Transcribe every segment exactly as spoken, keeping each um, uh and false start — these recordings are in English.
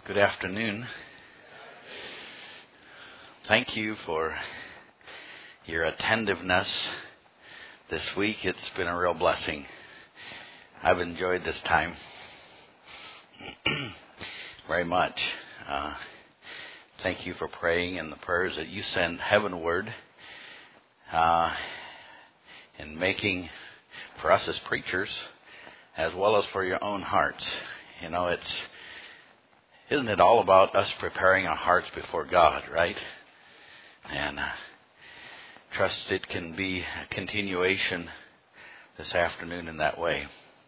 Good afternoon. Thank you for your attentiveness this week. It's been a real blessing. I've enjoyed this time very much. Uh, thank you for praying and the prayers that you send heavenward uh, and making for us as preachers as well as for your own hearts. You know, it's Isn't it all about us preparing our hearts before God, right? And uh, trust it can be a continuation this afternoon in that way.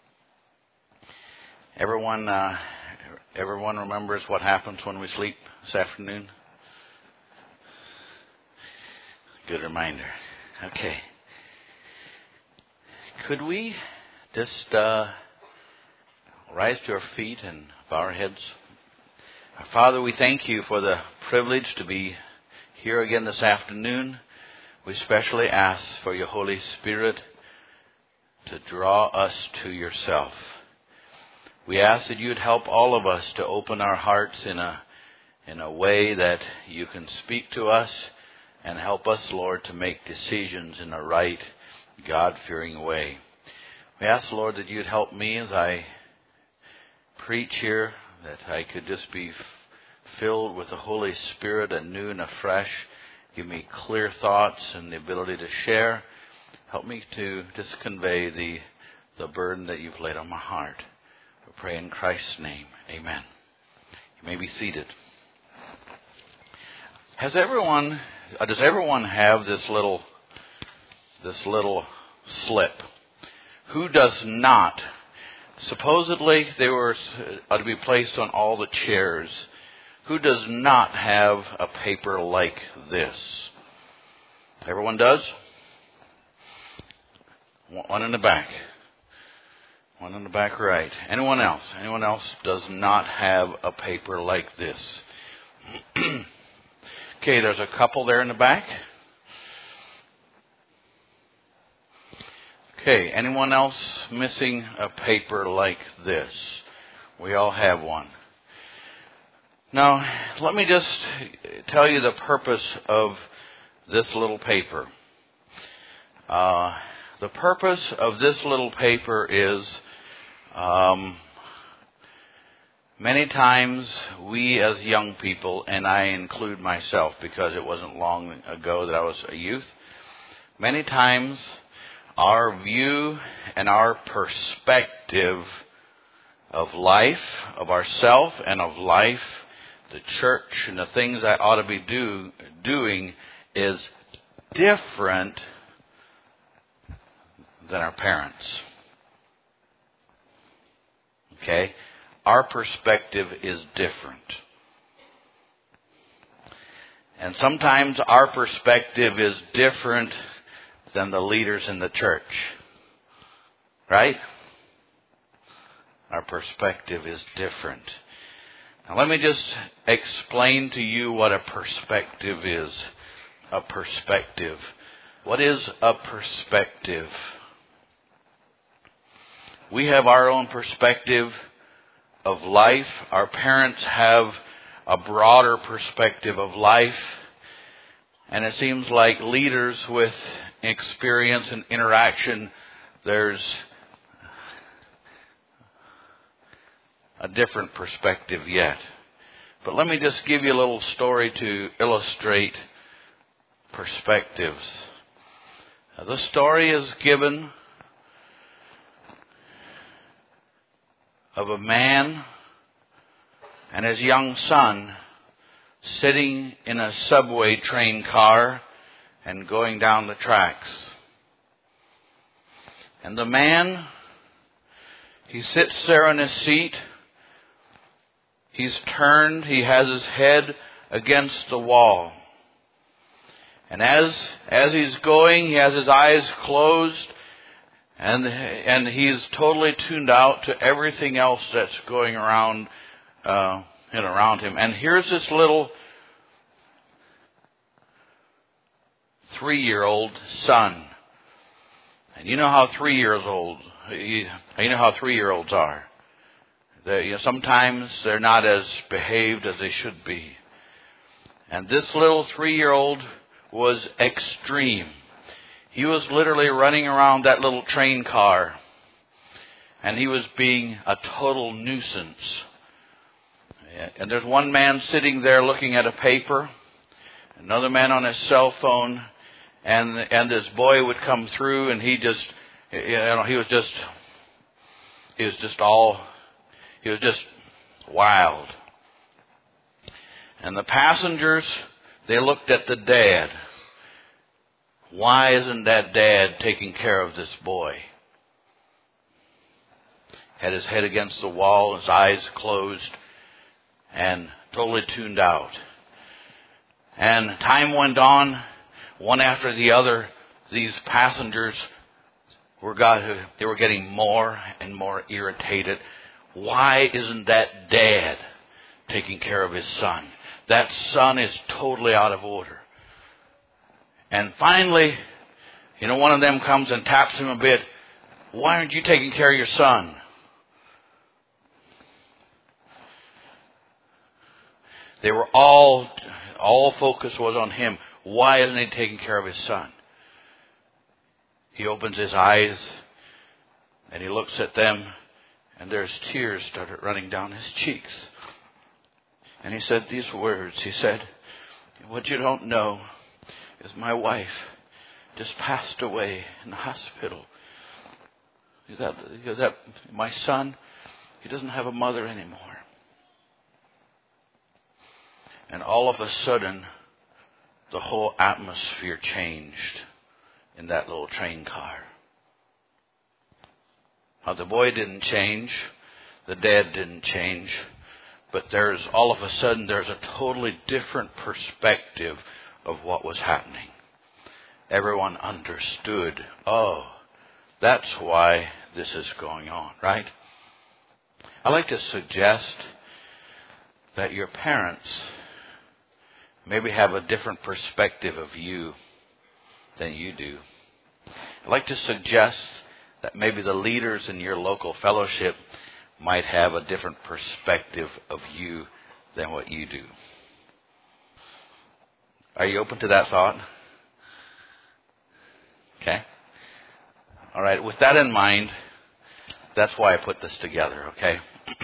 Everyone, uh, everyone remembers what happens when we sleep this afternoon? Good reminder. Okay. Could we just uh, rise to our feet and bow our heads? Father, we thank you for the privilege to be here again this afternoon. We especially ask for your Holy Spirit to draw us to yourself. We ask that you'd help all of us to open our hearts in a in a way that you can speak to us and help us, Lord, to make decisions in a right, God-fearing way. We ask, Lord, that you'd help me as I preach here, that I could just be filled with the Holy Spirit anew and afresh. Give me clear thoughts and the ability to share. Help me to just convey the, the burden that you've laid on my heart. We pray in Christ's name. Amen. You may be seated. Has everyone, uh, does everyone have this little, this little slip? Who does not? Supposedly, they were uh, to be placed on all the chairs. Who does not have a paper like this? Everyone does? One in the back. One in the back right. Anyone else? Anyone else does not have a paper like this? Okay, there's a couple there in the back. Okay, anyone else missing a paper like this? We all have one. Now, let me just tell you the purpose of this little paper. Uh, the purpose of this little paper is um, many times we as young people, and I include myself because it wasn't long ago that I was a youth, many times our view and our perspective of life, of ourself and of life, the church and the things I ought to be do, doing is different than our parents. Okay? Our perspective is different. And sometimes our perspective is different than the leaders in the church. Right? Our perspective is different. Now let me just explain to you what a perspective is. A perspective. What is a perspective? We have our own perspective of life. Our parents have a broader perspective of life. And it seems like leaders with experience and interaction, there's a different perspective yet. But let me just give you a little story to illustrate perspectives. Now, the story is given of a man and his young son sitting in a subway train car and going down the tracks. And the man, he sits there in his seat. He's turned, he has his head against the wall. And as as he's going, he has his eyes closed, and and he's totally tuned out to everything else that's going around uh, and around him. And here's this little three-year-old son. And you know how three years old, you, you know how three-year-olds are. They, you know, sometimes they're not as behaved as they should be. And this little three-year-old was extreme. He was literally running around that little train car. And he was being a total nuisance. And there's one man sitting there looking at a paper. Another man on his cell phone. And and this boy would come through and he just, you know, he was just, he was just all, he was just wild. And the passengers, they looked at the dad. Why isn't that dad taking care of this boy? Had his head against the wall, his eyes closed, and totally tuned out. And time went on, one after the other, these passengers were got, they were getting more and more irritated. Why isn't that dad taking care of his son? That son is totally out of order. And finally, you know, one of them comes and taps him a bit. Why aren't you taking care of your son? They were all, all focus was on him. Why isn't he taking care of his son? He opens his eyes and he looks at them and there's tears started running down his cheeks. And he said these words. He said, what you don't know is my wife just passed away in the hospital. Is that, is that my son? He doesn't have a mother anymore. And all of a sudden, the whole atmosphere changed in that little train car. Now, the boy didn't change. The dad didn't change. But there's, all of a sudden, there's a totally different perspective of what was happening. Everyone understood, oh, that's why this is going on, right? I'd like to suggest that your parents maybe have a different perspective of you than you do. I'd like to suggest that maybe the leaders in your local fellowship might have a different perspective of you than what you do. Are you open to that thought? Okay. All right. With that in mind, that's why I put this together, okay?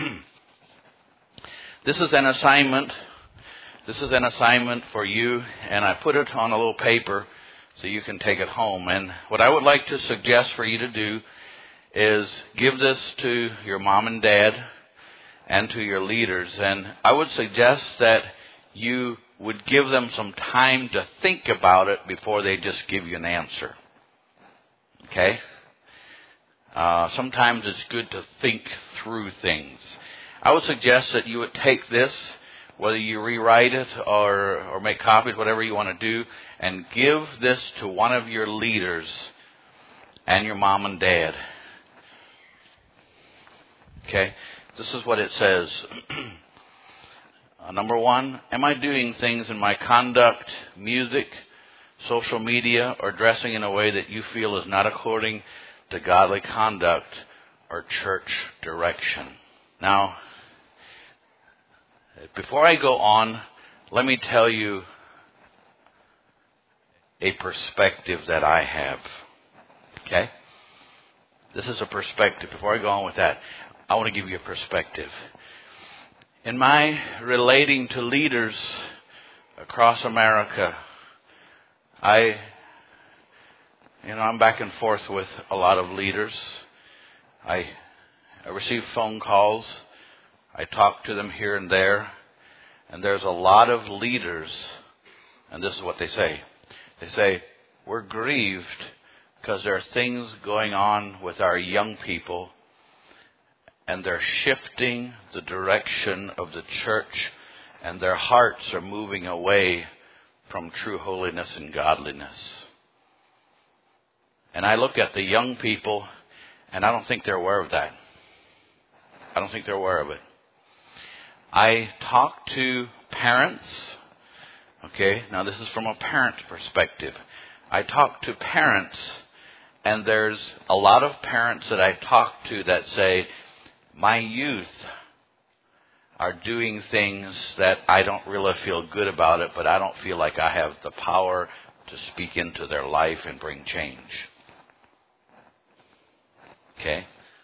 This is an assignment. This is an assignment for you, and I put it on a little paper so you can take it home. And what I would like to suggest for you to do is give this to your mom and dad and to your leaders. And I would suggest that you would give them some time to think about it before they just give you an answer. Okay? Uh, sometimes it's good to think through things. I would suggest that you would take this, whether you rewrite it or, or make copies, whatever you want to do, and give this to one of your leaders and your mom and dad. Okay? This is what it says. uh, number one, am I doing things in my conduct, music, social media, or dressing in a way that you feel is not according to godly conduct or church direction? Now, before I go on, let me tell you a perspective that I have. Okay? This is a perspective. Before I go on with that, I want to give you a perspective. In my relating to leaders across America, I, you know, I'm back and forth with a lot of leaders. I, I receive phone calls. I talk to them here and there. And there's a lot of leaders, and this is what they say. They say, we're grieved because there are things going on with our young people, and they're shifting the direction of the church, and their hearts are moving away from true holiness and godliness. And I look at the young people, and I don't think they're aware of that. I don't think they're aware of it. I talk to parents. Okay, now this is from a parent perspective. I talk to parents, and there's a lot of parents that I talk to that say, my youth are doing things that I don't really feel good about it, but I don't feel like I have the power to speak into their life and bring change. Okay?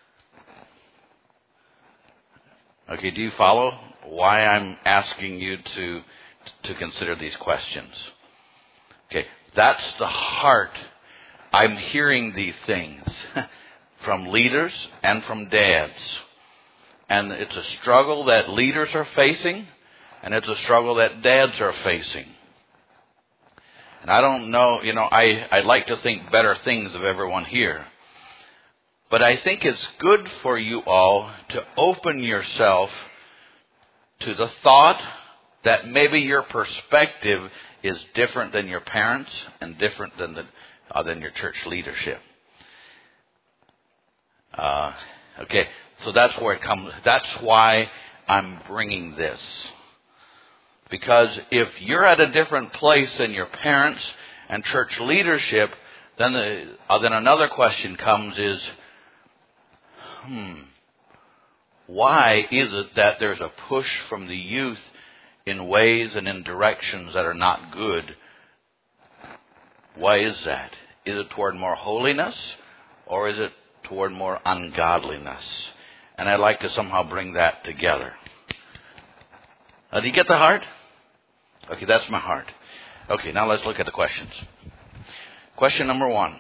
Okay, do you follow why I'm asking you to to consider these questions? Okay, that's the heart. I'm hearing these things from leaders and from dads. And it's a struggle that leaders are facing, and it's a struggle that dads are facing. And I don't know, you know, I, I'd like to think better things of everyone here. But I think it's good for you all to open yourself to the thought that maybe your perspective is different than your parents and different than the uh, than your church leadership. Uh, okay, so that's where it comes. That's why I'm bringing this. Because if you're at a different place than your parents and church leadership, then the, uh, then another question comes is, hmm, why is it that there's a push from the youth in ways and in directions that are not good? Why is that? Is it toward more holiness, or is it toward more ungodliness? And I'd like to somehow bring that together. Uh, do you get the heart? Okay, that's my heart. Okay, now let's look at the questions. Question number one.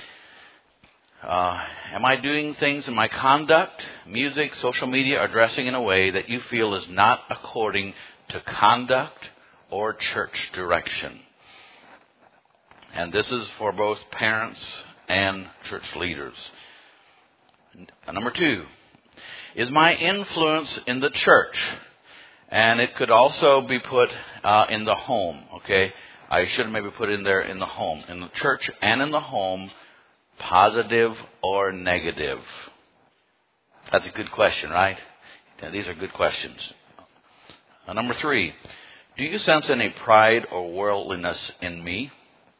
Uh, am I doing things in my conduct, music, social media, or dressing in a way that you feel is not according to conduct or church direction? And this is for both parents and church leaders. Number two, is my influence in the church? And it could also be put uh, in the home, okay? I should maybe put in there in the home. In the church and in the home, positive or negative? That's a good question, right? Yeah, these are good questions. Uh, number three, do you sense any pride or worldliness in me?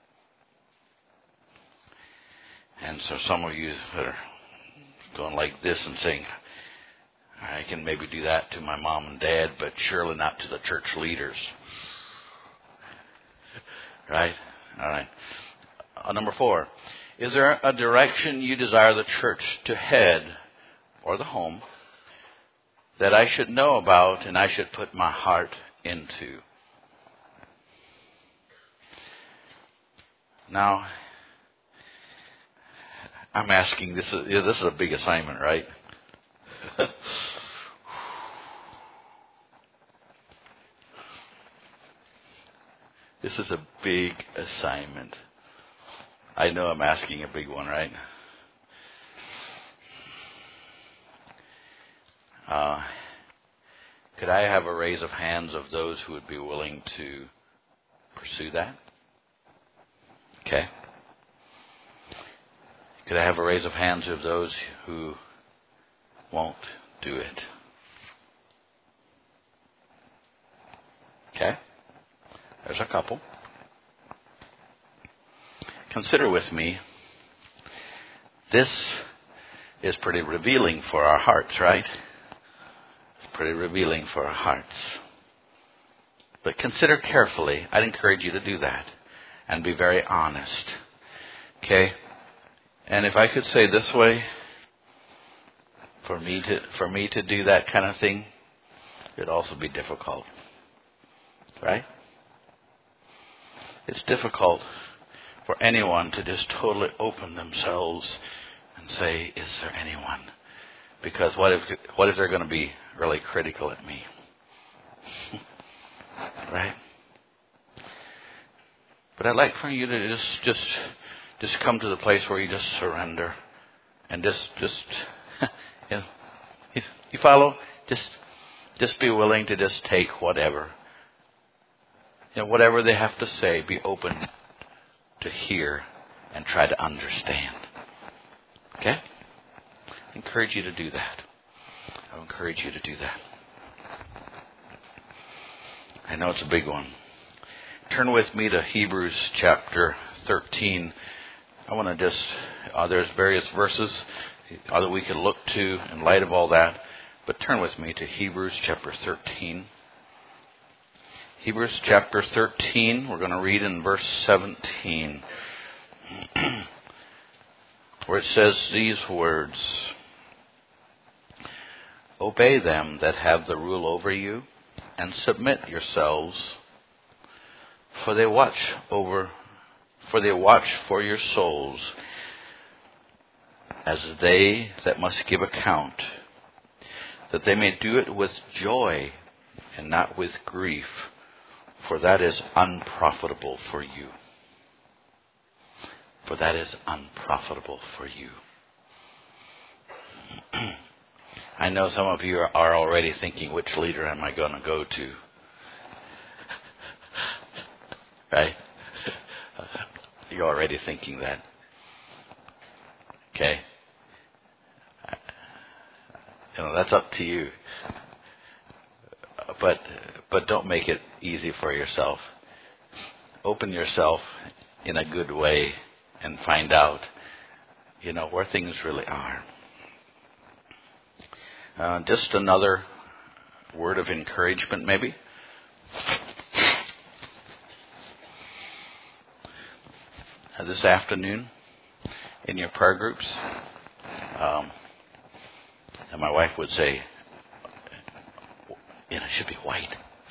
And so some of you that are going like this and saying, I can maybe do that to my mom and dad, but surely not to the church leaders. Right? All right. Uh, number four, is there a direction you desire the church to head, or the home, that I should know about and I should put my heart into? Now, I'm asking, this is, this is a big assignment, right? This is a big assignment. I know I'm asking a big one, right? Uh, could I have a raise of hands of those who would be willing to pursue that? Okay. Could I have a raise of hands of those who won't do it? Okay. There's a couple. Consider with me, this is pretty revealing for our hearts, right? It's pretty revealing for our hearts. But consider carefully. I'd encourage you to do that and be very honest. Okay? And if I could say this way, for me to for me to do that kind of thing, it'd also be difficult. Right? It's difficult for anyone to just totally open themselves and say, is there anyone? Because what if what if they're going to be really critical at me? Right? But I'd like for you to just just just come to the place where you just surrender and just just you know, you, you follow? Just just be willing to just take whatever. You know, whatever they have to say, be open to hear and try to understand. Okay? I encourage you to do that. I encourage you to do that. I know it's a big one. Turn with me to Hebrews chapter thirteen. I want to just, uh, there's various verses uh, that we can look to in light of all that. But turn with me to Hebrews chapter thirteen. Hebrews chapter thirteen, we're going to read in verse seventeen, where it says these words, "Obey them that have the rule over you, and submit yourselves, for they watch over, for they watch for your souls, as they that must give account, that they may do it with joy and not with grief, for that is unprofitable for you." For that is unprofitable for you. I know some of you are already thinking, which leader am I going to go to? Right? You're already thinking that. Okay? You know, that's up to you. But but don't make it easy for yourself. Open yourself in a good way and find out, you know, where things really are. Uh, just another word of encouragement, maybe. Uh, this afternoon, in your prayer groups, um, and my wife would say, you know, it should be white.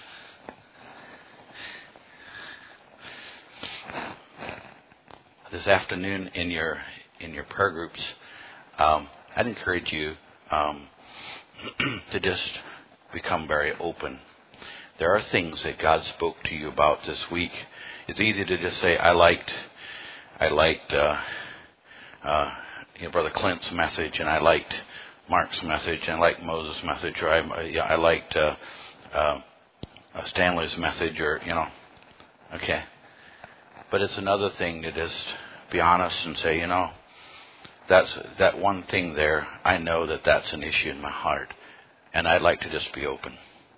This afternoon, in your in your prayer groups, um, I'd encourage you um, to just become very open. There are things that God spoke to you about this week. It's easy to just say, I liked, I liked, uh, uh, you know, Brother Clint's message, and I liked Mark's message, and I liked Moses' message, or I, yeah, I liked uh, uh, Stanley's message, or, you know, okay. But it's another thing to just be honest and say, you know, that's that one thing there, I know that that's an issue in my heart, and I'd like to just be open.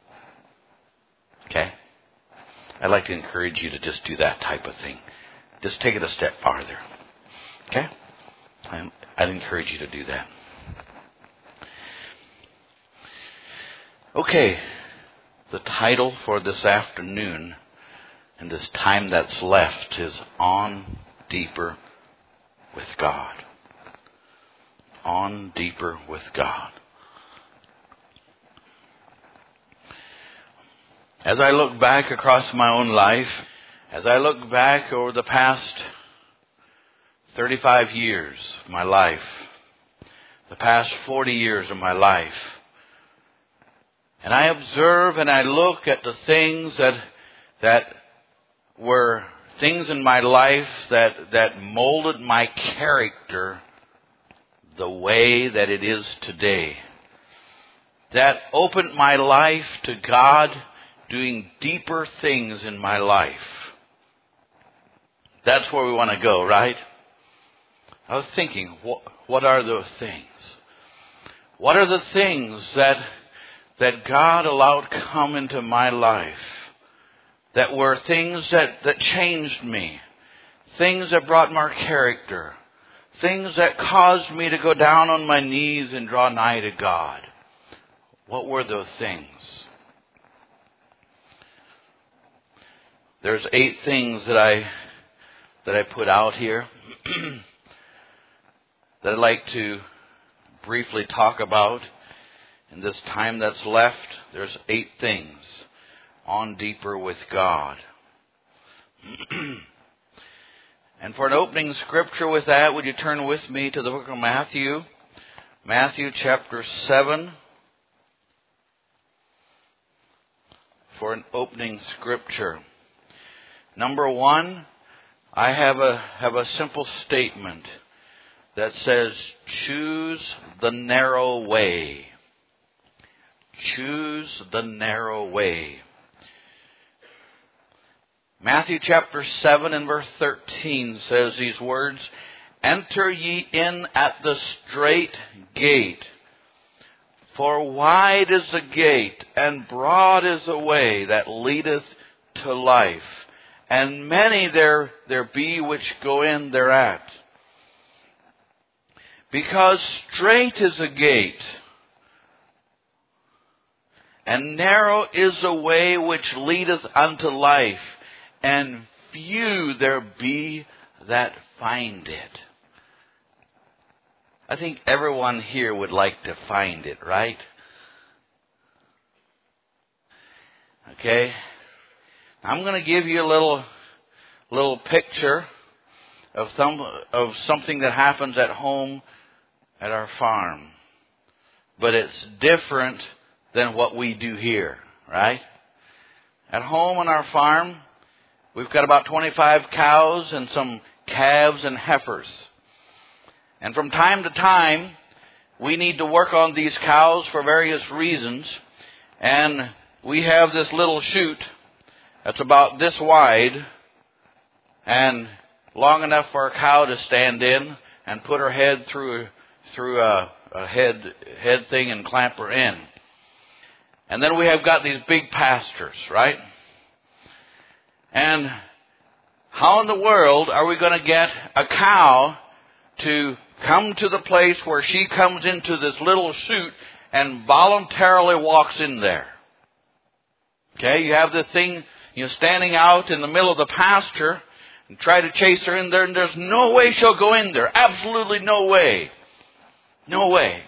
Okay? I'd like to encourage you to just do that type of thing. Just take it a step farther. Okay? I'd encourage you to do that. Okay. The title for this afternoon and this time that's left is On Deeper with God. On Deeper with God. As I look back across my own life, as I look back over the past thirty-five years of my life, the past forty years of my life, and I observe and I look at the things that that were things in my life that, that molded my character the way that it is today, that opened my life to God doing deeper things in my life. That's where we want to go, right? I was thinking, what, what are those things? What are the things that that God allowed come into my life that were things that, that changed me, things that brought more character, things that caused me to go down on my knees and draw nigh to God? What were those things? There's eight things that I that I put out here that I'd like to briefly talk about in this time that's left. There's eight things on deeper with God. And for an opening scripture with that, would you turn with me to the book of Matthew, Matthew chapter seven, for an opening scripture. Number one, I have a have a simple statement that says, choose the narrow way. Choose the narrow way. Matthew chapter seven and verse thirteen says these words, enter ye in at the strait gate, for wide is the gate, and broad is the way that leadeth to life, and many there there be which go in thereat. Because strait is the gate, And narrow is the way which leadeth unto life, and few there be that find it. I think everyone here would like to find it, right? Okay? I'm going to give you a little little picture of some of something that happens at home at our farm. But it's different than what we do here, right? At home on our farm, we've got about twenty-five cows and some calves and heifers. And from time to time, we need to work on these cows for various reasons. And we have this little chute that's about this wide and long enough for a cow to stand in and put her head through through a, a head head thing and clamp her in. And then we have got these big pastures, right? And how in the world are we going to get a cow to come to the place where she comes into this little chute and voluntarily walks in there? Okay, you have this thing, you know, standing out in the middle of the pasture and try to chase her in there, and there's no way she'll go in there. Absolutely no way. No way.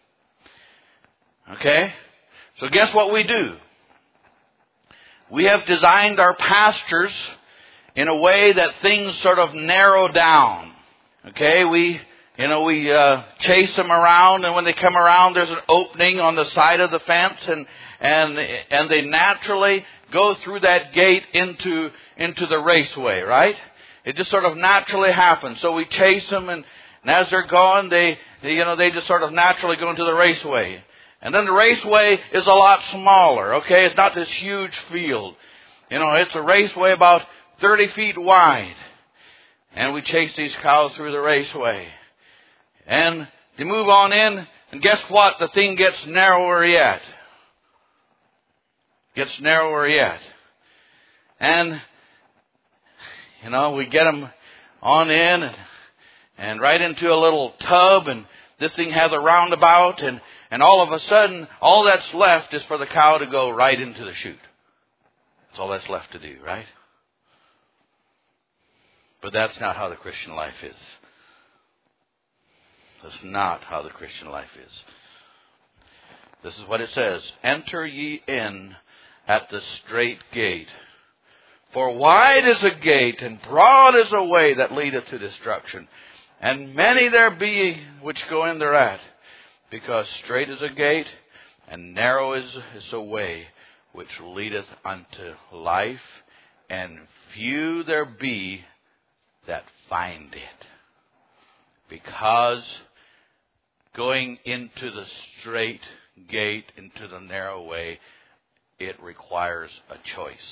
Okay? So guess what we do? We have designed our pastures in a way that things sort of narrow down. Okay? We, you know, we uh, chase them around, and when they come around, there's an opening on the side of the fence, and and and they naturally go through that gate into into the raceway, right? It just sort of naturally happens. So we chase them, and, and as they're going, they, they you know they just sort of naturally go into the raceway. And then the raceway is a lot smaller, okay? It's not this huge field. You know, it's a raceway about thirty feet wide. And we chase these cows through the raceway. And they move on in, and guess what? The thing gets narrower yet. Gets narrower yet. And, you know, we get them on in and, and right into a little tub, and this thing has a roundabout, and And all of a sudden, all that's left is for the cow to go right into the chute. That's all that's left to do, right? But that's not how the Christian life is. That's not how the Christian life is. This is what it says. Enter ye in at the strait gate. For wide is a gate, and broad is a way that leadeth to destruction. And many there be which go in thereat. Because strait is a gate, and narrow is, is a way which leadeth unto life, and few there be that find it. Because going into the strait gate, into the narrow way, it requires a choice.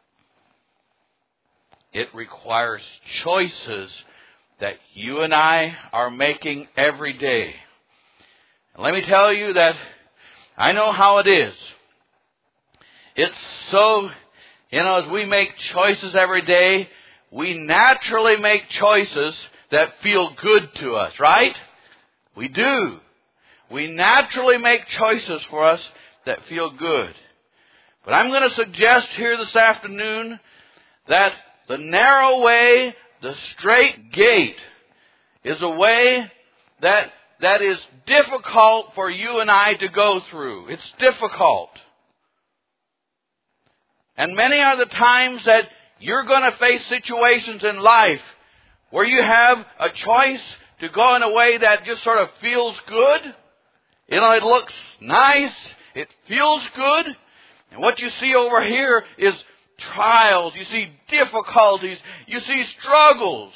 It requires choices that you and I are making every day. And let me tell you that I know how it is. It's so, you know, as we make choices every day, we naturally make choices that feel good to us, right? We do. We naturally make choices for us that feel good. But I'm going to suggest here this afternoon that the narrow way, the strait gate, is a way that that is difficult for you and I to go through. It's difficult. And many are the times that you're going to face situations in life where you have a choice to go in a way that just sort of feels good. You know, it looks nice. It feels good. And what you see over here is trials. You see difficulties. You see struggles.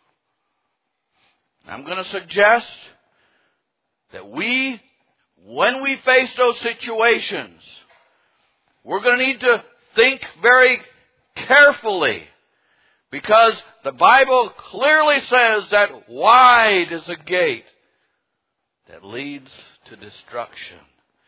I'm going to suggest that we, when we face those situations, we're going to need to think very carefully, because the Bible clearly says that wide is a gate that leads to destruction,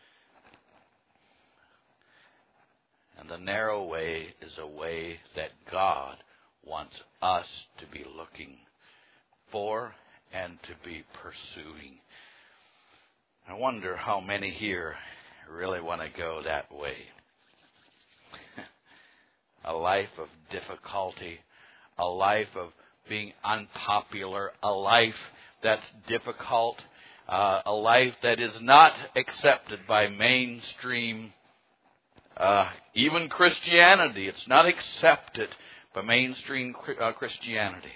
and the narrow way is a way that God wants us to be looking for and to be pursuing. I wonder how many here really want to go that way. A life of difficulty, a life of being unpopular, a life that's difficult, uh, a life that is not accepted by mainstream, uh, even Christianity. It's not accepted by mainstream uh, Christianity.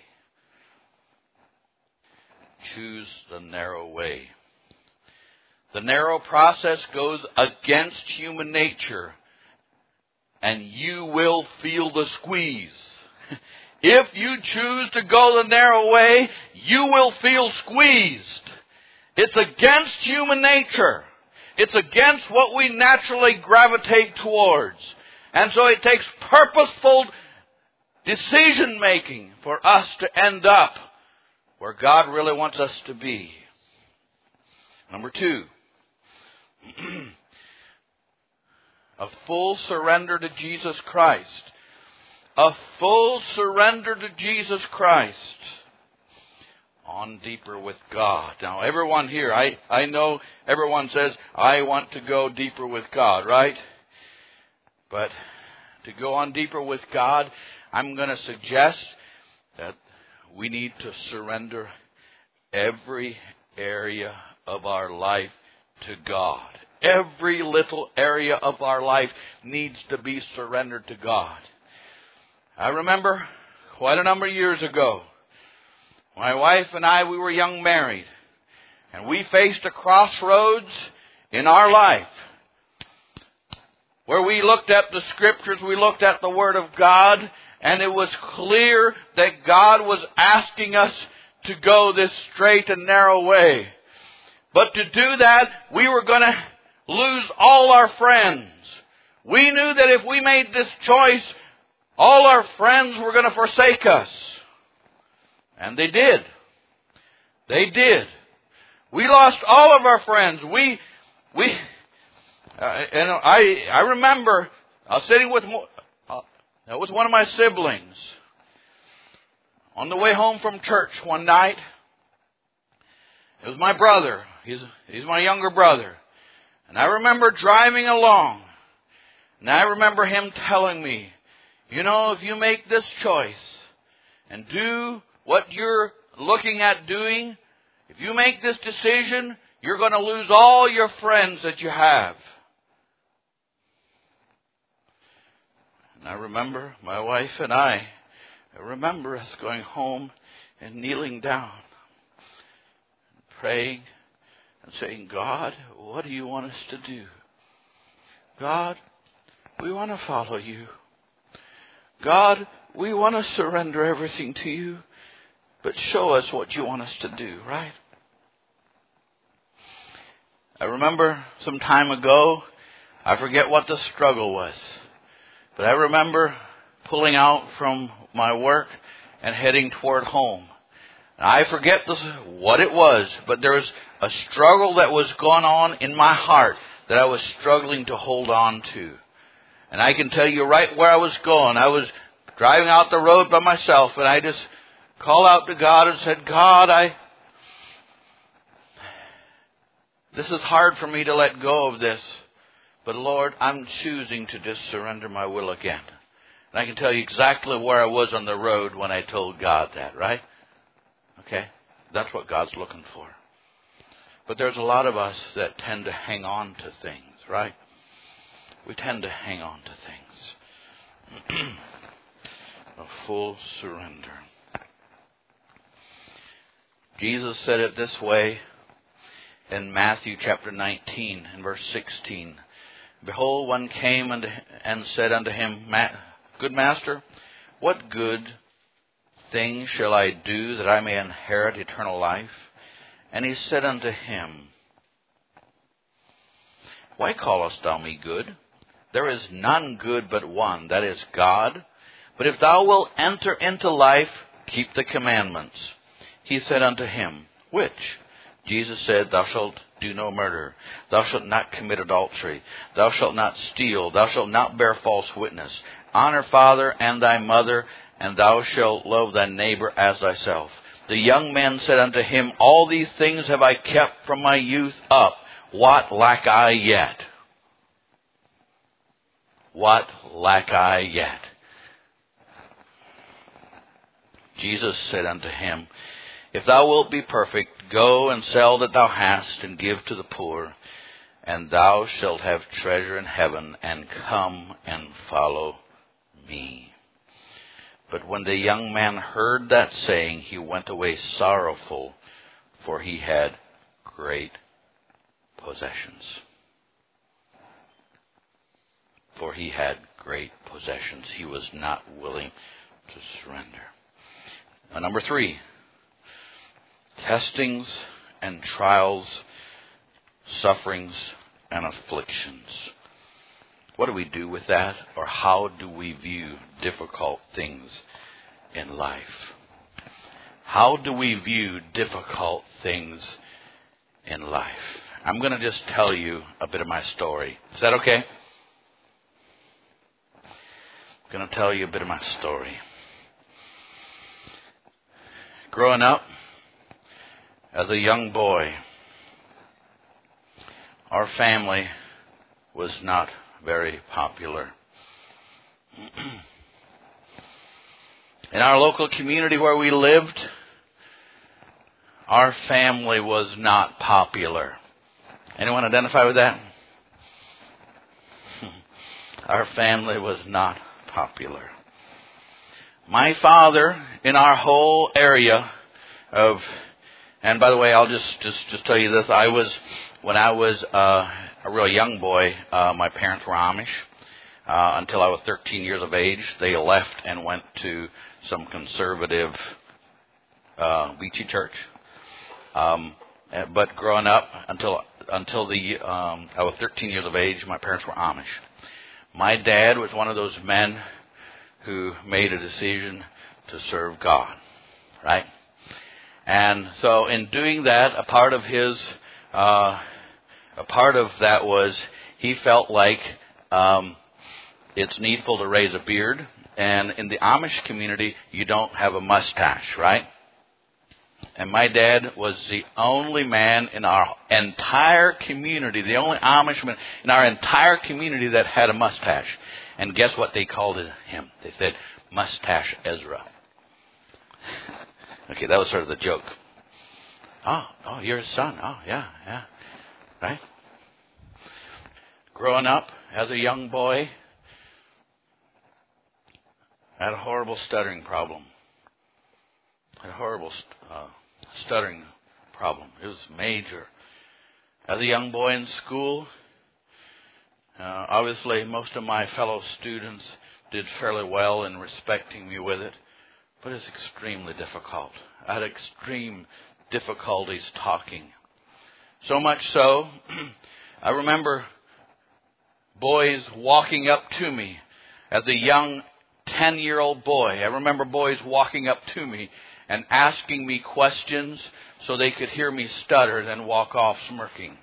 Choose the narrow way. The narrow process goes against human nature, and you will feel the squeeze. If you choose to go the narrow way, you will feel squeezed. It's against human nature. It's against what we naturally gravitate towards. And so it takes purposeful decision making for us to end up where God really wants us to be. Number two, a full surrender to Jesus Christ. A full surrender to Jesus Christ. On deeper with God. Now everyone here, I, I know everyone says, I want to go deeper with God, right? But to go on deeper with God, I'm going to suggest that we need to surrender every area of our life to God. Every little area of our life needs to be surrendered to God. I remember quite a number of years ago, my wife and I, we were young married, and we faced a crossroads in our life where we looked at the Scriptures, we looked at the Word of God, and it was clear that God was asking us to go this straight and narrow way. But to do that, we were going to lose all our friends. We knew that if we made this choice, all our friends were going to forsake us. And they did. They did. We lost all of our friends. We, we, uh, and I, I remember I was sitting with, uh, that was one of my siblings on the way home from church one night. It was my brother. He's, he's my younger brother. And I remember driving along. And I remember him telling me, you know, if you make this choice and do what you're looking at doing, if you make this decision, you're going to lose all your friends that you have. And I remember my wife and I, I remember us going home and kneeling down, praying and saying, God, what do you want us to do? God, we want to follow you. God, we want to surrender everything to you, but show us what you want us to do, right? I remember some time ago, I forget what the struggle was, but I remember pulling out from my work and heading toward home. And I forget this, what it was, but there was a struggle that was going on in my heart that I was struggling to hold on to. And I can tell you right where I was going. I was driving out the road by myself, and I just called out to God and said, God, I, this is hard for me to let go of this, but Lord, I'm choosing to just surrender my will again. And I can tell you exactly where I was on the road when I told God that, right? Okay? That's what God's looking for. But there's a lot of us that tend to hang on to things, right? We tend to hang on to things. A full surrender. Jesus said it this way in Matthew chapter nineteen and verse sixteen. Behold, one came unto, and said unto him, Good master, what good thing shall I do that I may inherit eternal life? And he said unto him, Why callest thou me good? There is none good but one, that is God. But if thou wilt enter into life, keep the commandments. He said unto him, Which? Jesus said, Thou shalt do no murder. Thou shalt not commit adultery. Thou shalt not steal. Thou shalt not bear false witness. Honor father and thy mother, and thou shalt love thy neighbor as thyself. The young man said unto him, All these things have I kept from my youth up. What lack I yet? what lack I yet? Jesus said unto him, If thou wilt be perfect, go and sell that thou hast, and give to the poor, and thou shalt have treasure in heaven, and come and follow me. But when the young man heard that saying, he went away sorrowful, for he had great possessions. For he had great possessions. He was not willing to surrender. Now, number three, testings and trials, sufferings and afflictions. What do we do with that? Or how do we view difficult things in life? How do we view difficult things in life? I'm going to just tell you a bit of my story. Is that okay? I'm going to tell you a bit of my story. Growing up as a young boy, our family was not very popular. In our local community where we lived, our family was not popular. Anyone identify with that? Our family was not popular. My father, in our whole area of, and by the way, I'll just, just, just tell you this. I was, when I was uh, a real young boy, uh, my parents were Amish. Uh, until I was thirteen years of age, they left and went to some conservative uh, beachy church. Um, but growing up, until until the um, I was thirteen years of age, my parents were Amish. My dad was one of those men who made a decision to serve God, right? And so in doing that, a part of his, uh, a part of that was he felt like um, it's needful to raise a beard. And in the Amish community, you don't have a mustache, right? And my dad was the only man in our entire community, the only Amish man in our entire community that had a mustache. And guess what they called him? They said, Mustache Ezra. Okay, that was sort of the joke. Oh, oh, you're his son. Oh, yeah, yeah. Right? Growing up as a young boy, I had a horrible stuttering problem. I had a horrible uh, stuttering problem. It was major. As a young boy in school, uh, obviously most of my fellow students did fairly well in respecting me with it, but it's extremely difficult. I had extreme difficulties talking. So much so, I remember boys walking up to me as a young ten-year-old boy. I remember boys walking up to me and asking me questions so they could hear me stutter and then walk off smirking.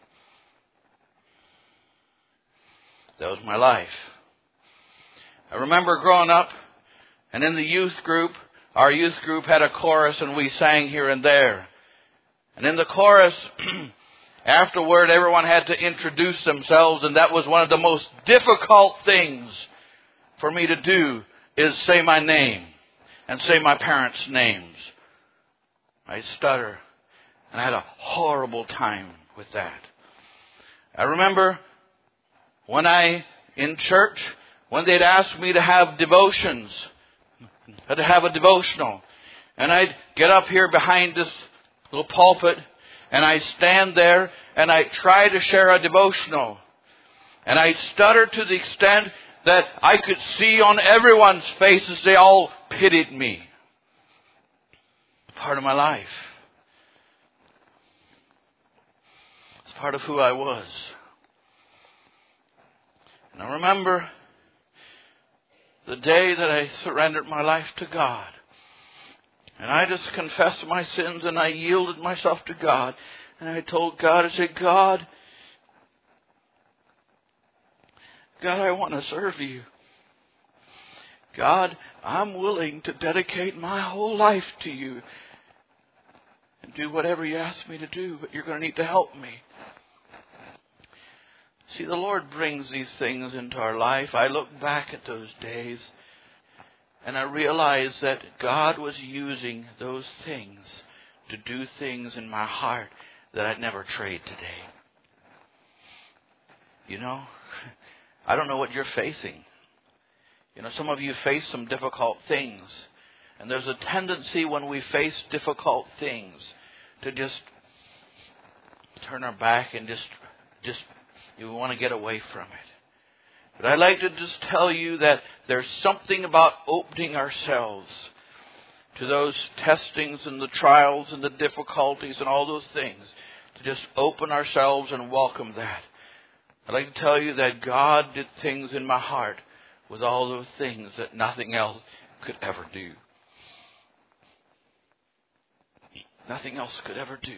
That was my life. I remember growing up and in the youth group, our youth group had a chorus and we sang here and there. And in the chorus, afterward, everyone had to introduce themselves, and that was one of the most difficult things for me to do, is say my name and say my parents' names. I stutter, and I had a horrible time with that. I remember when I, in church, when they'd ask me to have devotions, to have a devotional, and I'd get up here behind this little pulpit, and I stand there, and I try to share a devotional, and I stutter to the extent that I could see on everyone's faces they all pitied me. Part of my life. It's part of who I was. And I remember the day that I surrendered my life to God. And I just confessed my sins and I yielded myself to God. And I told God, I said, God, God, I want to serve you. God, I'm willing to dedicate my whole life to you and do whatever you ask me to do, but you're going to need to help me. See, the Lord brings these things into our life. I look back at those days and I realize that God was using those things to do things in my heart that I'd never trade today. You know, I don't know what you're facing. You know, some of you face some difficult things. And there's a tendency when we face difficult things to just turn our back and just, just, you want to get away from it. But I'd like to just tell you that there's something about opening ourselves to those testings and the trials and the difficulties and all those things. To just open ourselves and welcome that. I'd like to tell you that God did things in my heart with all those things that nothing else could ever do. Nothing else could ever do.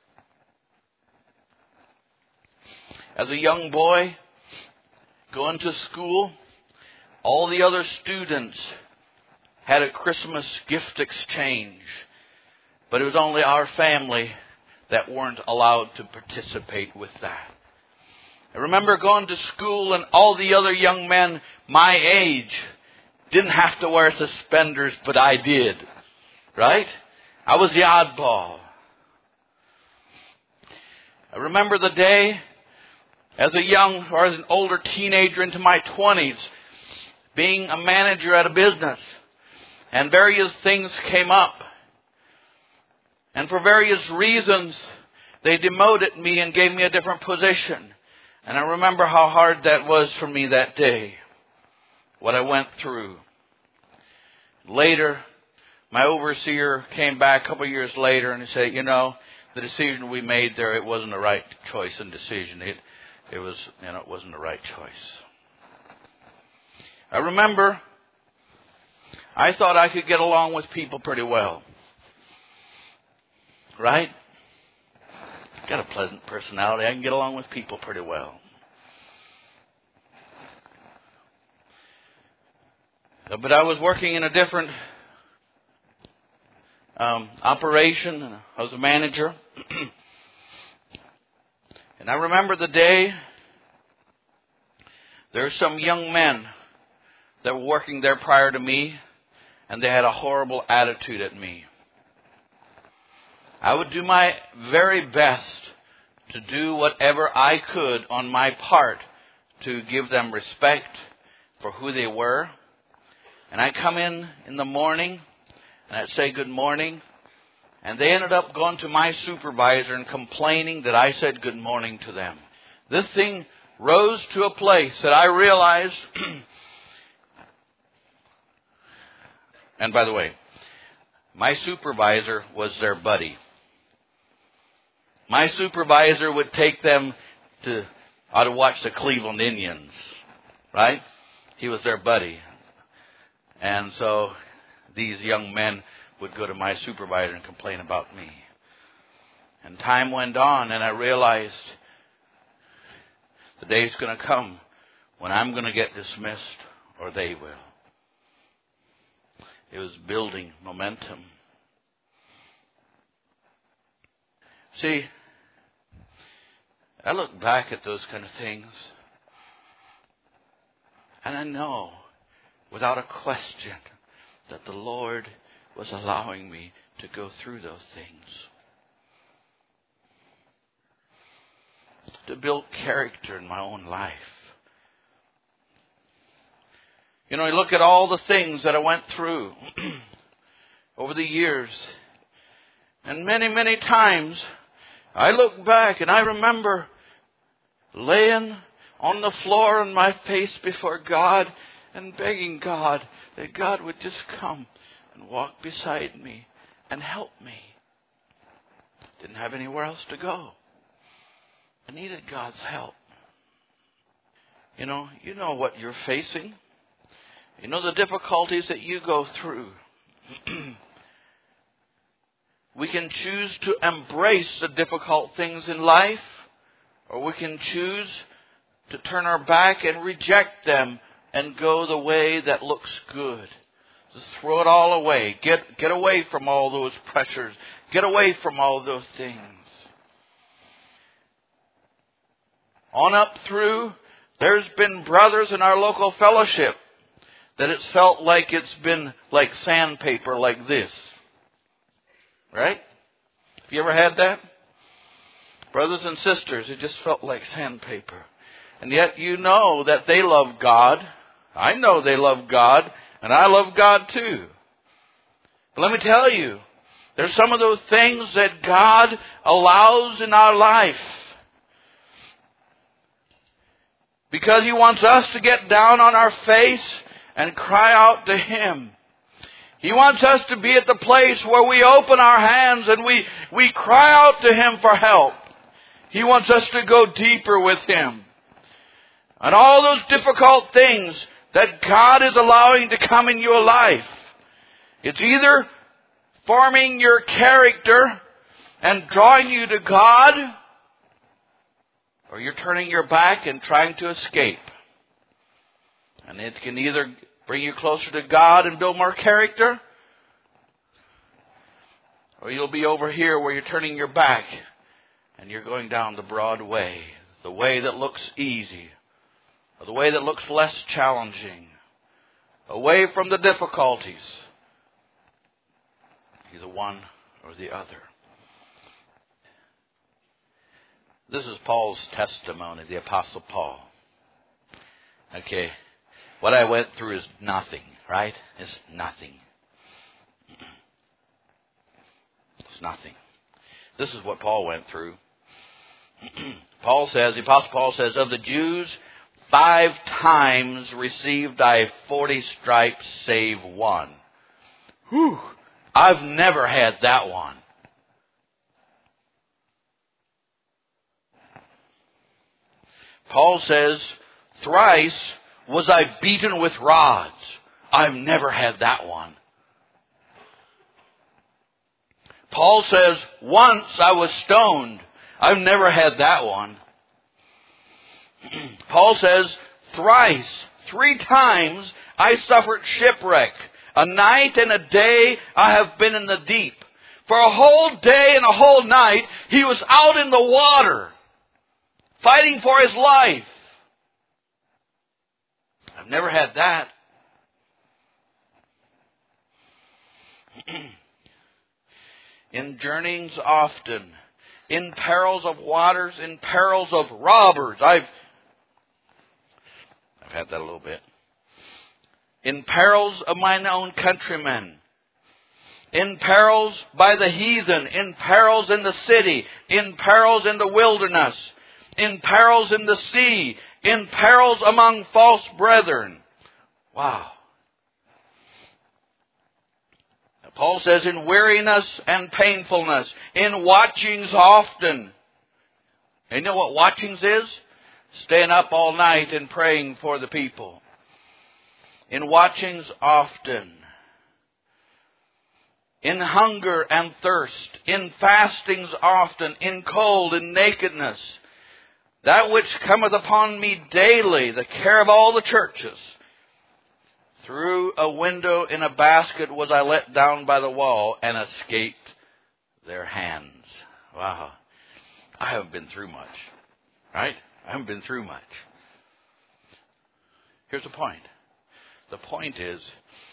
As a young boy, going to school, all the other students had a Christmas gift exchange. But it was only our family that weren't allowed to participate with that. I remember going to school and all the other young men my age didn't have to wear suspenders, but I did. Right? I was the oddball. I remember the day as a young or as an older teenager into my twenties, being a manager at a business, and various things came up. And for various reasons, they demoted me and gave me a different position. And I remember how hard that was for me that day, what I went through. Later, my overseer came back a couple of years later and he said, you know, the decision we made there, it wasn't the right choice and decision. It, it was, you know, it wasn't the right choice. I remember I thought I could get along with people pretty well. Right? Got a pleasant personality. I can get along with people pretty well. But I was working in a different um, operation. And I was a manager. And I remember the day there were some young men that were working there prior to me, and they had a horrible attitude at me. I would do my very best to do whatever I could on my part to give them respect for who they were. And I'd come in in the morning and I'd say good morning. And they ended up going to my supervisor and complaining that I said good morning to them. This thing rose to a place that I realized, and by the way, my supervisor was their buddy. My supervisor would take them to, uh, to watch the Cleveland Indians, right? He was their buddy. And so these young men would go to my supervisor and complain about me. And time went on and I realized the day's going to come when I'm going to get dismissed or they will. It was building momentum. See, I look back at those kind of things and I know without a question that the Lord was allowing me to go through those things. To build character in my own life. You know, you look at all the things that I went through over the years. And many, many times I look back and I remember laying on the floor on my face before God and begging God that God would just come and walk beside me and help me. Didn't have anywhere else to go. I needed God's help. You know, you know what you're facing. You know the difficulties that you go through. We can choose to embrace the difficult things in life, or we can choose to turn our back and reject them and go the way that looks good. Just throw it all away. Get, get away from all those pressures. Get away from all those things. on up through, there's been brothers in our local fellowship that it's felt like it's been like sandpaper like this. Right? Have you ever had that? Brothers and sisters, it just felt like sandpaper. And yet you know that they love God. I know they love God, and I love God too. But let me tell you, there's some of those things that God allows in our life because He wants us to get down on our face and cry out to Him. He wants us to be at the place where we open our hands and we, we cry out to Him for help. He wants us to go deeper with Him. And all those difficult things that God is allowing to come in your life, it's either forming your character and drawing you to God, or you're turning your back and trying to escape. And it can either bring you closer to God and build more character, or you'll be over here where you're turning your back and you're going down the broad way, the way that looks easy, or the way that looks less challenging, away from the difficulties. Either one or the other. This is Paul's testimony, the Apostle Paul. Okay, what I went through is nothing, right? It's nothing. It's nothing. This is what Paul went through. Paul says, the Apostle Paul says, of the Jews, five times received I forty stripes save one. Whew! I've never had that one. Paul says, thrice was I beaten with rods. I've never had that one. Paul says, once I was stoned. I've never had that one. Paul says, thrice, three times I suffered shipwreck. A night and a day I have been in the deep. For a whole day and a whole night he was out in the water, fighting for his life. I've never had that. In journeyings often, in perils of waters, in perils of robbers. I've, I've had that a little bit. In perils of mine own countrymen, in perils by the heathen, in perils in the city, in perils in the wilderness, in perils in the sea, in perils among false brethren. Wow. Now, Paul says, in weariness and painfulness, in watchings often. And you know what watchings is? Staying up all night and praying for the people. In watchings often, in hunger and thirst, in fastings often, in cold and nakedness, that which cometh upon me daily, the care of all the churches. Through a window in a basket was I let down by the wall and escaped their hands. Wow. I haven't been through much, right? I haven't been through much. Here's the point. The point is,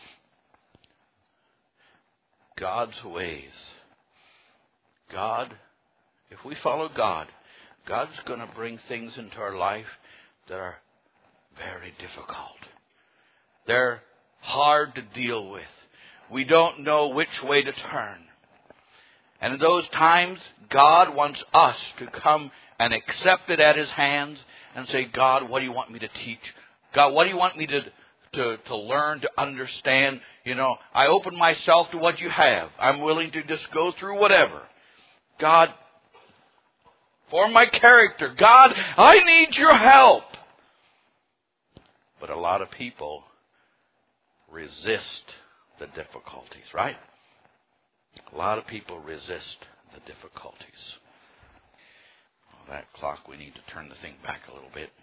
God's ways. God, if we follow God, God's going to bring things into our life that are very difficult. They're hard to deal with. We don't know which way to turn. And in those times, God wants us to come and accept it at His hands and say, God, what do you want me to teach? God, what do you want me to To, to learn, to understand? You know, I open myself to what you have. I'm willing to just go through whatever. God, form my character. God, I need your help. But a lot of people resist the difficulties, right? A lot of people resist the difficulties. Well, that clock, we need to turn the thing back a little bit.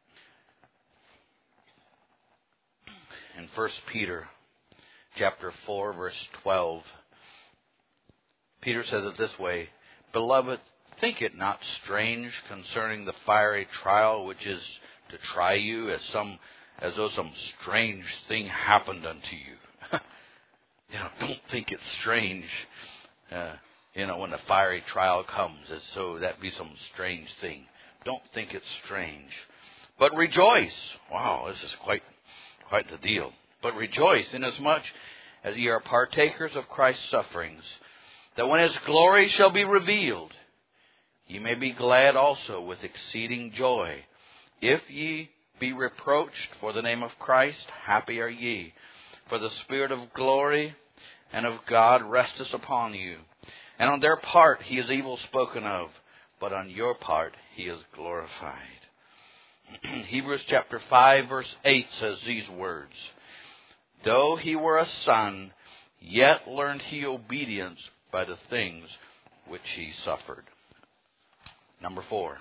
In First Peter chapter four, verse twelve, Peter says it this way, Beloved, Think it not strange concerning the fiery trial which is to try you, as some as though some strange thing happened unto you. You know, don't think it's strange. Uh, you know, when the fiery trial comes, as so that be some strange thing. Don't think it's strange, but rejoice. Wow, this is quite quite the deal. But rejoice inasmuch as ye are partakers of Christ's sufferings, that when his glory shall be revealed, ye may be glad also with exceeding joy. If ye be reproached for the name of Christ, happy are ye, for the Spirit of glory and of God resteth upon you. And on their part he is evil spoken of, but on your part he is glorified. Hebrews chapter five verse eight says these words, though he were a son, yet learned he obedience by the things which he suffered. Number four,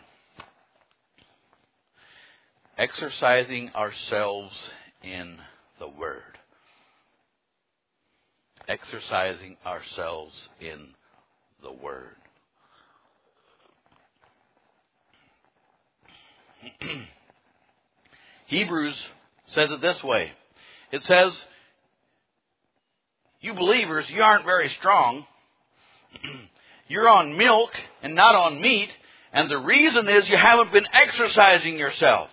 exercising ourselves in the Word. Exercising ourselves in the Word. Hebrews says it this way. It says, you believers, you aren't very strong. You're on milk and not on meat. And the reason is you haven't been exercising yourself.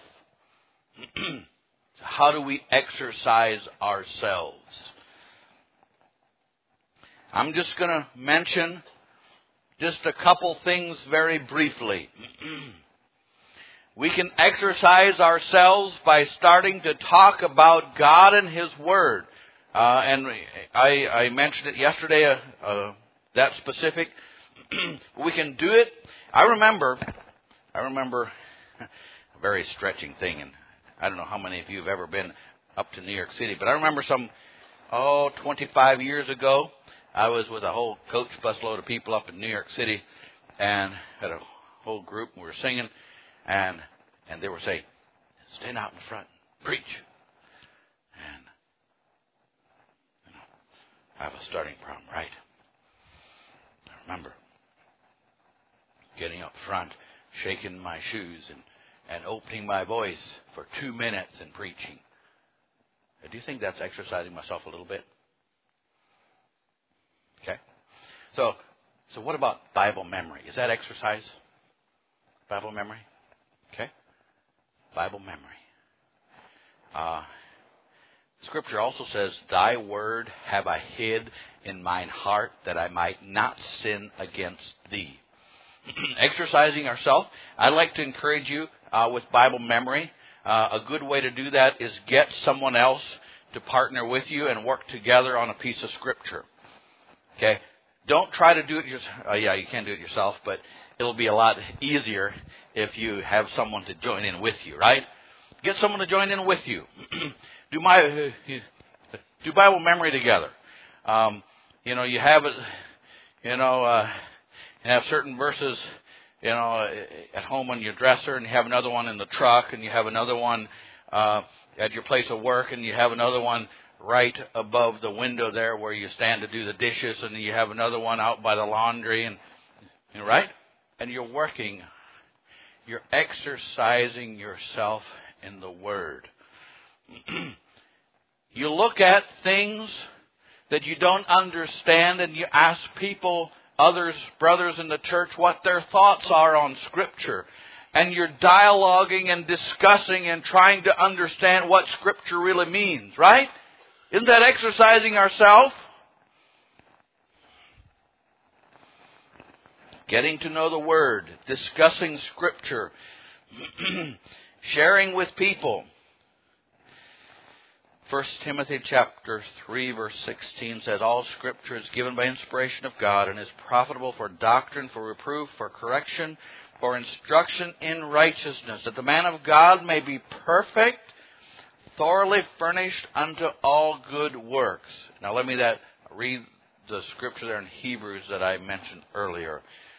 How do we exercise ourselves? I'm just going to mention just a couple things very briefly. We can exercise ourselves by starting to talk about God and His Word. Uh, and I, I mentioned it yesterday, uh, uh, that specific. We can do it. I remember, I remember a very stretching thing, and I don't know how many of you have ever been up to New York City, but I remember some, oh, twenty-five years ago, I was with a whole coach busload of people up in New York City, and had a whole group, and we were singing, and and they were saying, stand out in the front, preach. And, you know, I have a starting problem, right? I remember getting up front, shaking my shoes, and, and opening my voice for two minutes and preaching. Do you think that's exercising myself a little bit? Okay. So, so what about Bible memory? Is that exercise? Bible memory? Okay. Bible memory. Uh, Scripture also says, thy word have I hid in mine heart that I might not sin against thee. Exercising ourselves. I'd like to encourage you uh, with Bible memory. Uh, a good way to do that is get someone else to partner with you and work together on a piece of Scripture. Okay? Don't try to do it yourself. Uh, yeah, you can do it yourself, but it'll be a lot easier if you have someone to join in with you, right? Get someone to join in with you. do my uh, do Bible memory together. Um, you know, you have it. You know, uh, you have certain verses. You know, at home on your dresser, and you have another one in the truck, and you have another one uh, at your place of work, and you have another one right above the window there where you stand to do the dishes, and you have another one out by the laundry, and you know, right? And you're working, you're exercising yourself in the Word. You look at things that you don't understand, and you ask people, others, brothers in the church, what their thoughts are on Scripture. And you're dialoguing and discussing and trying to understand what Scripture really means, right? Isn't that exercising ourselves? Getting to know the Word, discussing Scripture, sharing with people. First Timothy chapter three verse sixteen says, all Scripture is given by inspiration of God and is profitable for doctrine, for reproof, for correction, for instruction in righteousness, that the man of God may be perfect, thoroughly furnished unto all good works. Now let me that read the Scripture there in Hebrews that I mentioned earlier.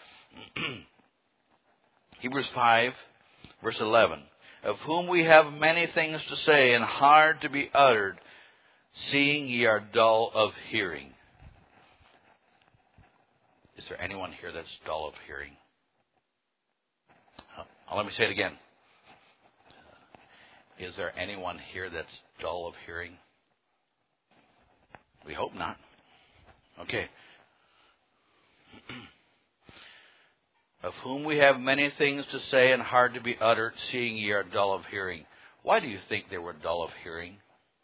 Hebrews five verse eleven. Of whom we have many things to say and hard to be uttered, seeing ye are dull of hearing. Is there anyone here that's dull of hearing? Oh, let me say it again. Is there anyone here that's dull of hearing? We hope not. Okay. Of whom we have many things to say and hard to be uttered, seeing ye are dull of hearing. Why do you think they were dull of hearing?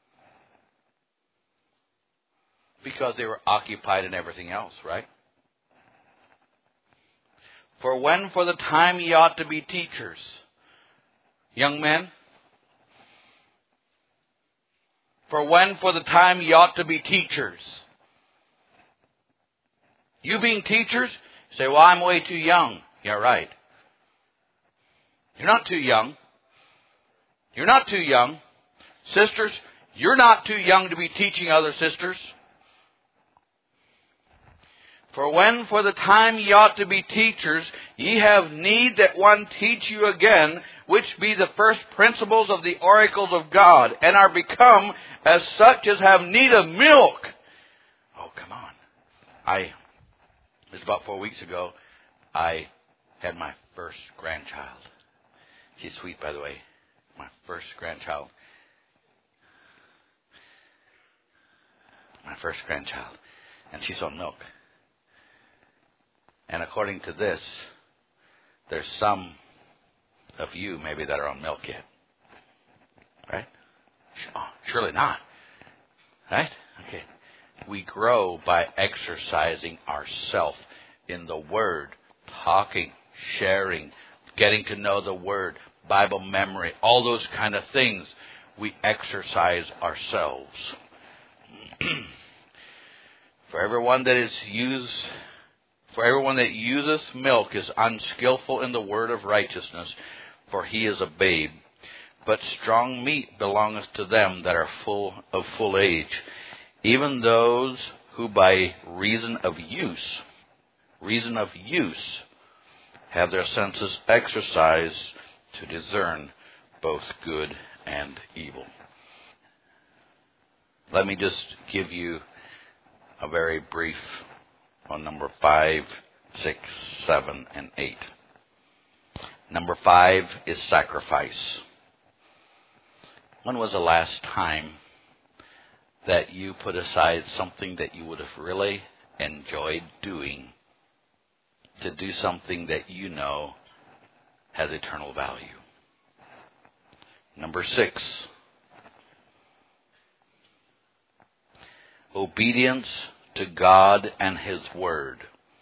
Because they were occupied in everything else, right? For when for the time ye ought to be teachers. Young men, for when for the time ye ought to be teachers. You being teachers, you say, well, I'm way too young. Yeah, right. You're not too young. You're not too young. Sisters, you're not too young to be teaching other sisters. For when for the time ye ought to be teachers, ye have need that one teach you again, which be the first principles of the oracles of God, and are become as such as have need of milk. Oh, come on. I, it was about four weeks ago, I had my first grandchild. She's sweet, by the way. My first grandchild. My first grandchild. And she's on milk. And according to this, there's some of you maybe that are on milk yet. Right? Oh, surely not. Right? Okay. We grow by exercising ourselves in the Word, talking, sharing, getting to know the Word, Bible memory, all those kind of things. We exercise ourselves. For everyone that is used, for everyone that useth milk is unskillful in the word of righteousness, for he is a babe. But strong meat belongeth to them that are full of full age, even those who by reason of use, reason of use, have their senses exercised to discern both good and evil. Let me just give you a very brief on number five, six, seven, and eight. Number five is sacrifice. When was the last time that you put aside something that you would have really enjoyed doing to do something that you know has eternal value? Number six, obedience to God and His Word.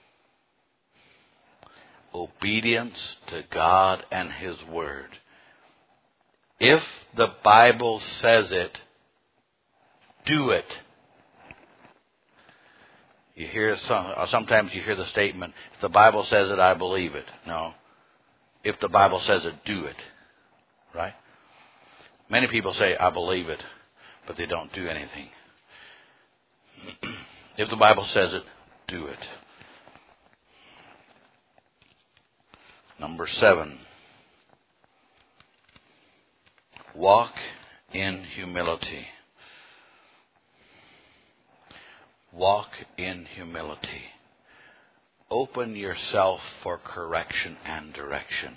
Obedience to God and His Word. If the Bible says it, do it. You hear some, sometimes you hear the statement, if the Bible says it, I believe it. No. If the Bible says it, do it. Right? Many people say, I believe it, but they don't do anything. If the Bible says it, do it. Number seven, walk in humility. Walk in humility. Open yourself for correction and direction.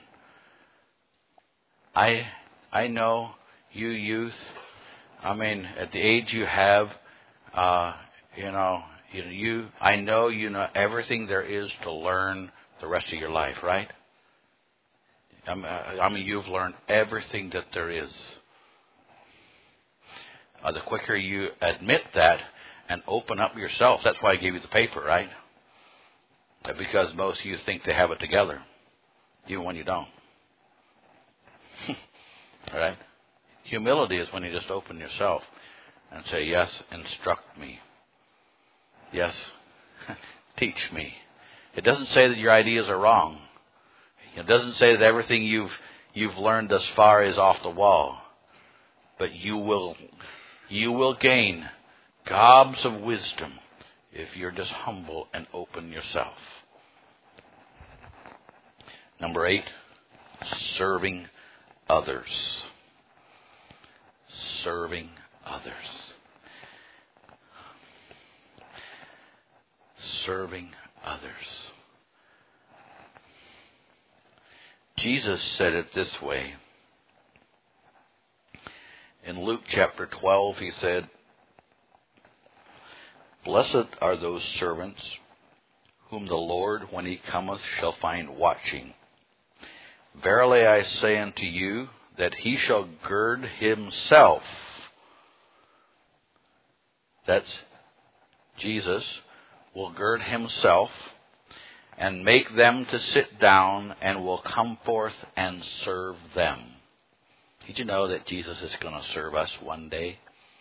I I know you youth, I mean, at the age you have, uh, you know, you, you I know you know everything there is to learn the rest of your life, right? I mean, you've learned everything that there is. Uh, the quicker you admit that and open up yourself, that's why I gave you the paper, right? Because most of you think they have it together, even when you don't. All right? Humility is when you just open yourself and say, yes, instruct me. Yes, teach me. It doesn't say that your ideas are wrong. It doesn't say that everything you've you've learned thus far is off the wall. But you will you will gain gobs of wisdom if you're just humble and open yourself. Number eight, serving others. Serving others. Serving others. Jesus said it this way. In Luke chapter twelve, he said, "Blessed are those servants whom the Lord, when he cometh, shall find watching. Verily I say unto you, that he shall gird himself," that's Jesus, "will gird himself, and make them to sit down, and will come forth and serve them." Did you know that Jesus is going to serve us one day?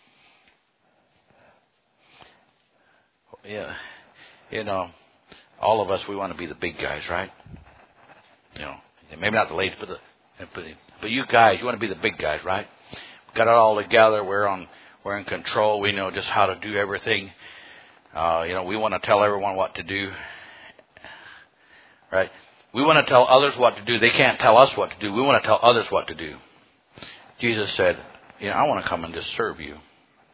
Yeah, you know, all of us, we want to be the big guys, right? You know, maybe not the ladies, but the, but, but you guys, you want to be the big guys, right? We've got it all together. We're on, we're in control. We know just how to do everything. Uh, you know, we want to tell everyone what to do, right? We want to tell others what to do. They can't tell us what to do. We want to tell others what to do. Jesus said, "You know, I want to come and just serve you."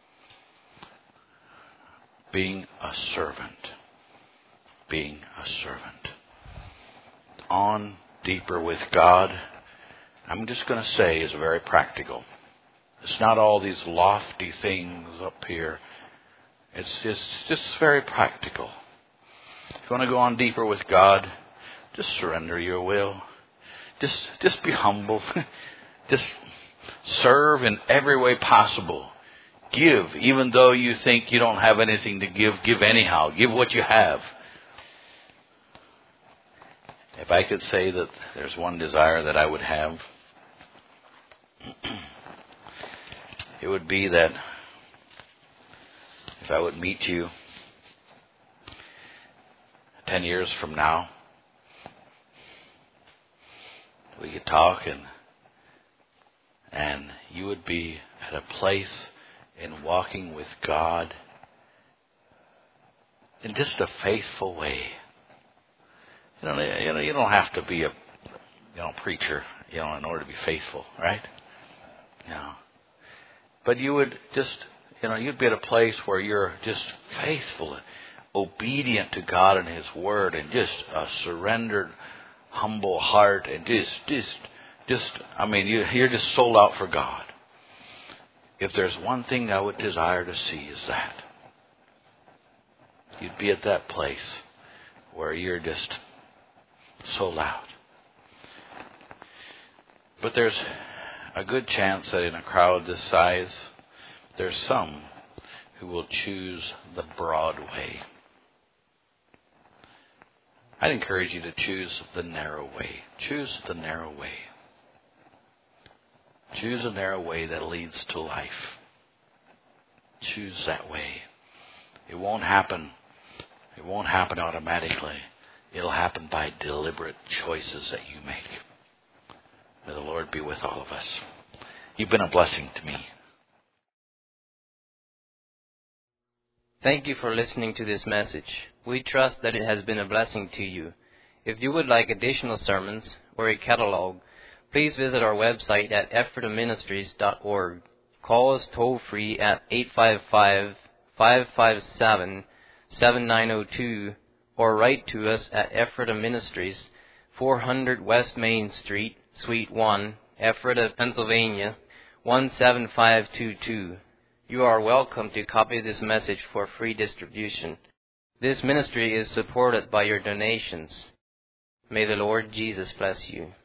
Being a servant. Being a servant. On deeper with God, I'm just going to say, is very practical. It's not all these lofty things up here. It's just, just very practical. If you want to go on deeper with God, just surrender your will. Just, just be humble. Just serve in every way possible. Give, even though you think you don't have anything to give, give anyhow. Give what you have. If I could say that there's one desire that I would have, it would be that if I would meet you ten years from now, we could talk and and you would be at a place in walking with God in just a faithful way. You know, you know, you don't have to be a you know preacher, you know, in order to be faithful, right? You know, but you would just, you know, you'd be at a place where you're just faithful, obedient to God and His Word, and just a surrendered, humble heart, and just, just, just. I mean, you, you're just sold out for God. If there's one thing I would desire to see, is that you'd be at that place where you're just sold out. But there's a good chance that in a crowd this size, there's some who will choose the broad way. I'd encourage you to choose the narrow way. Choose the narrow way. Choose a narrow way that leads to life. Choose that way. It won't happen. It won't happen automatically. It'll happen by deliberate choices that you make. May the Lord be with all of us. You've been a blessing to me. Thank you for listening to this message. We trust that it has been a blessing to you. If you would like additional sermons or a catalog, please visit our website at ephrata ministries dot org. Call us toll-free at eight five five, five five seven, seven nine zero two or write to us at Ephrata Ministries, four hundred West Main Street, Suite one, Ephrata, Pennsylvania, one seven five two two. You are welcome to copy this message for free distribution. This ministry is supported by your donations. May the Lord Jesus bless you.